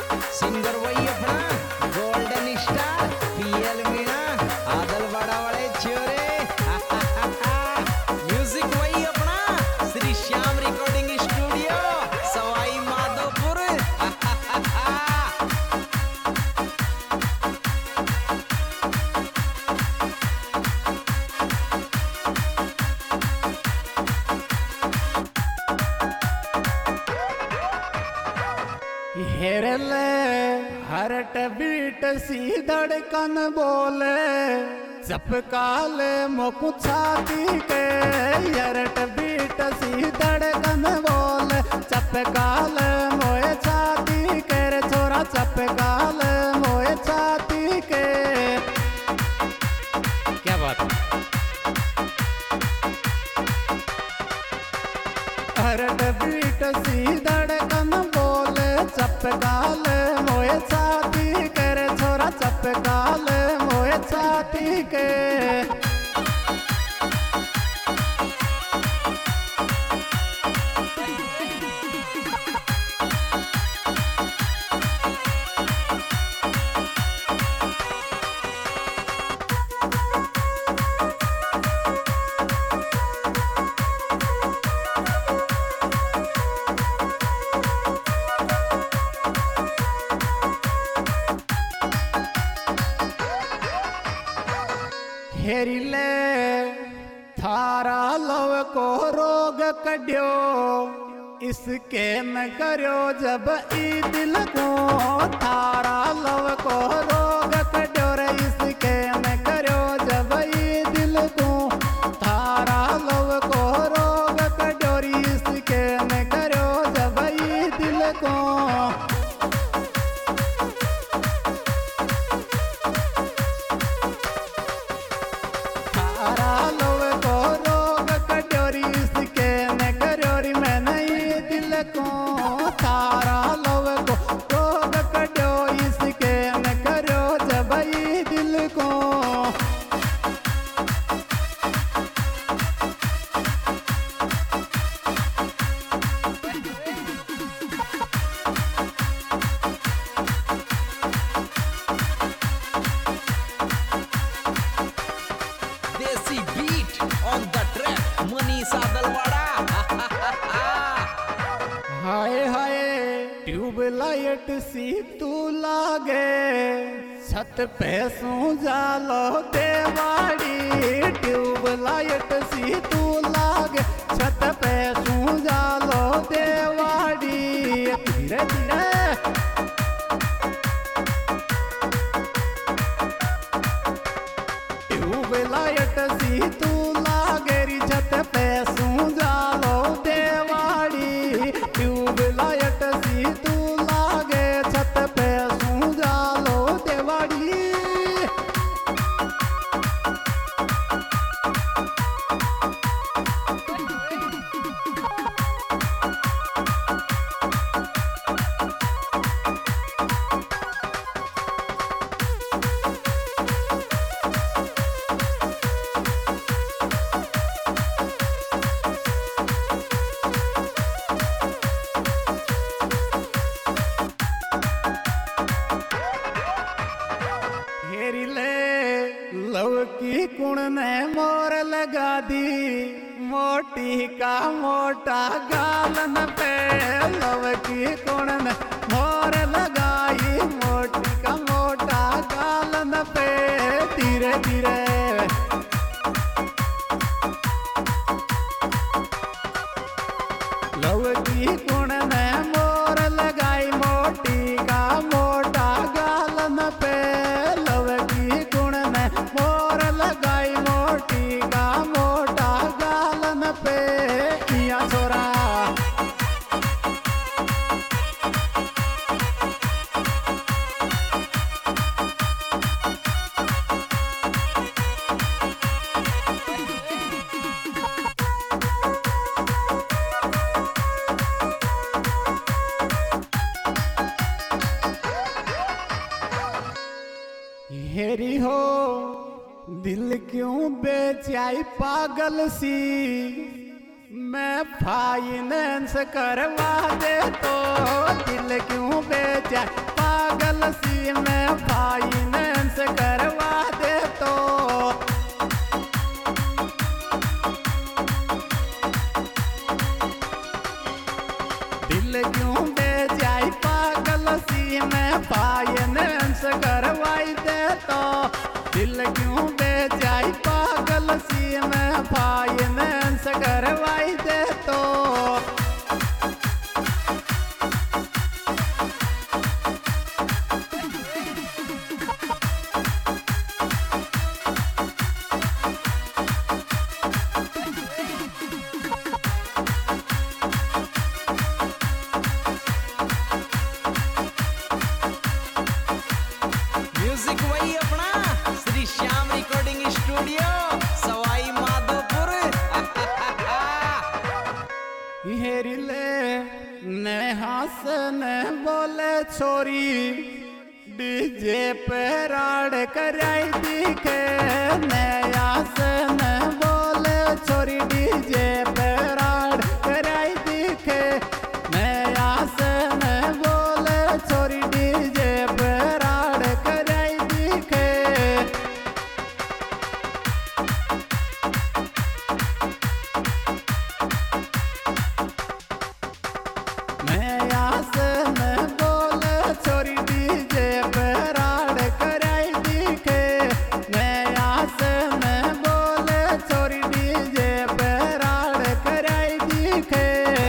Singer वही अपना golden star P L Meena आदल बड़ा बड़े छोरे म्यूजिक वही अपना श्री श्याम रिकॉर्डिंग स्टूडियो सवाई माधोपुर। हेरले हरट बीट सी धड़कन बोले चपकाले मोकु छाती के हरट बीट सी धड़कन बोले चपकाले मोए छाती के रे छोरा चपकाले मोए छाती के। क्या बात है। हरट बीट सी धड़कन बोले चपकाल मोए छाती के रे छोरा चपकाल मोए छाती के। हेरिले थारा लव को रोग कड्यो इसके न करो जब ई दिल को थारा लव को रोग कड्यो रे इसके न करो जब ई दिल को थारा लव को रोग कड्यो रे इसके न करो जब ई दिल को। थारा लव को रोग कटोरी इसके न करोरी मैं नहीं दिल को थारा लव को रोग कटो इसके न करो जब ई दिल को। Desi beat on the track Manish Adalwara. हाय हाय ट्यूबलाइट सी तू लागे छत पे सू जालो देवाड़ी ट्यूबलाइट सी तू लागे छत पे सू जालो देवाड़ी। धीरे धीरे ट्यूबलाइट सी तू लागेरी छत पे सू जालो देवाड़ी ट्यूबलाइट सी तू लागे छत पे सू जालो देवाड़ी। लव की कुण ने मोर लगा दी मोटी का मोटा गालन पे लव की कुण ने मोर लगाई मोटी का मोटा गालन पे। धीरे धीरे लव की कुण ने मोर लगाई मोटी का मोटा गालन पे लव की कुण ने मोर लगाई मोटी का मोटा गालन पे। किया छोरा हेरी हो दिल क्यों बेचाई पागल सी मैं फाइनेंस करवा दे तो दिल क्यों बेचाई पागल सी में फाइनेंस करवा दे तो दिल क्यों बेचाई पागल सी में फाइनेंस करवाई दे तो दिल क्यों बेचाई पागल सी में फाइनेंस करवाई दे तो म्यूजिक वही अपना श्री श्याम रिकॉर्डिंग स्टूडियो सवाई माधोपुर। हेरिले ने हंस ने बोले छोरी डीजे पे राड कराई दिखे नया से ने बोले छोरी डीजे पे राड कराई दिखे नया से ने बोले छोरी डीजे पे राड कराई दिखे नया से ने बोले छोरी डीजे पे राड कराई दिखे नया से ने बोले छोरी डीजे पे राड कराई दिखे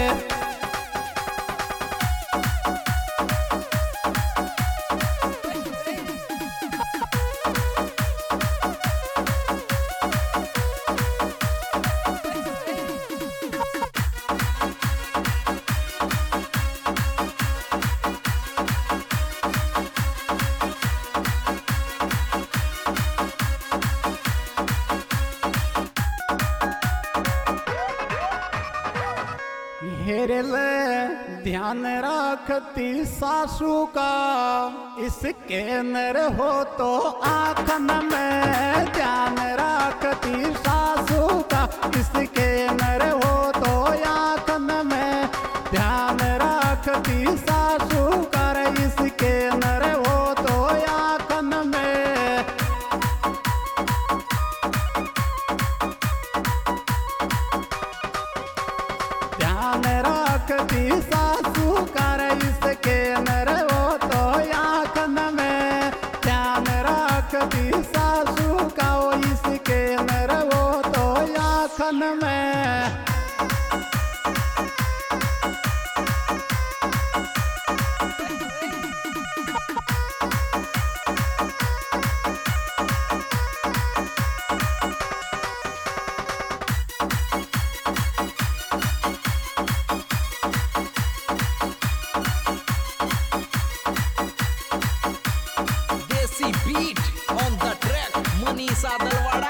हेरले ध्यान रखती सासू का इसके नर हो तो आखन में ध्यान रखती सासू का इसके नर हो तो आखन में ध्यान रखती सासू कर इसके नर हो तो आखन में ध्यान रखती सासू कर इसके नर हो तो आखन में ध्यान रखती सासू का वो इसके नर हो तो आखन में desi beat on the track Manish Adalwara.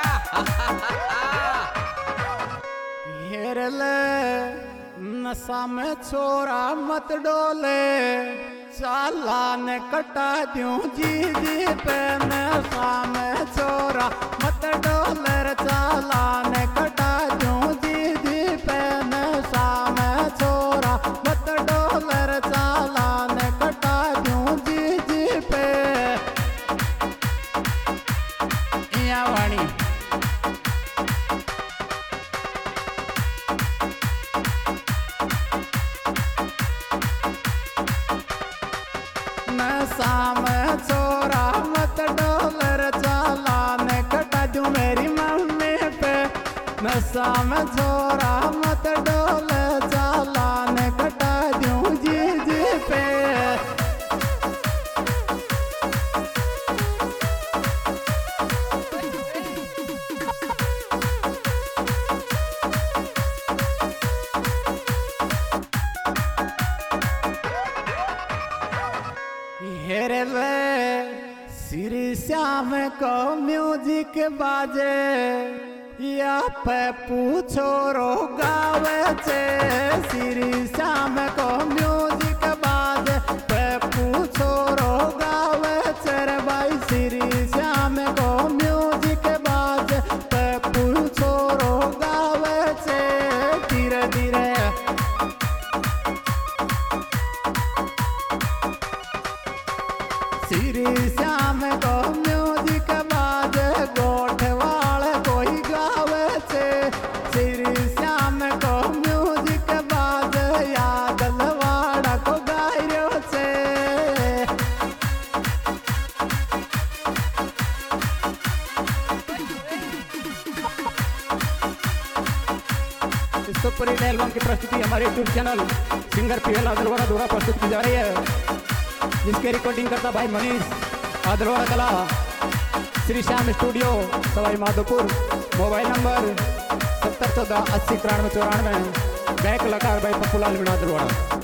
हेरले नशा में छोरा मत डोले चालान कटा दूं जी जी पे नशा में छोरा मत डोले रे चालान कटा दूं जी जी पे नशा में छोरा मत डोले रे चालान कटा दूं जी जी पे या वाणी नशा में छोरा मत डोलर चालान कटा दूं मेरी मम्मी पे नशा में छोरा मत डोलर चालान कटा दूं जी जी पे हेरले श्री श्याम को म्यूजिक बाजे या पे पूछो रो गावे छे श्री श्याम को म्यूजिक बाजे पे पूछो रो गावे छे रे भाई श्री श्याम को म्यूजिक बाजे पे पूछो रो गावे छे धीरे धीरे श्री श्याम को म्यूजिक बाज गोठवाल कोई गावे छे श्री श्याम को म्यूजिक बाज यादलवाड़ा को गायो छे इस सुपर हिट एल्बम की प्रस्तुति हमारे YouTube channel singer P L Adalwara द्वारा प्रस्तुत की जा रही है, जिसके रिकॉर्डिंग करता भाई मनीष आदलवाड़ा कला, Shri Shyam studio Sawai Madhopur. Mobile number 7014 80 93 94। गायक कलाकार भाई पप्पूलाल मीणा आदलवाड़ा।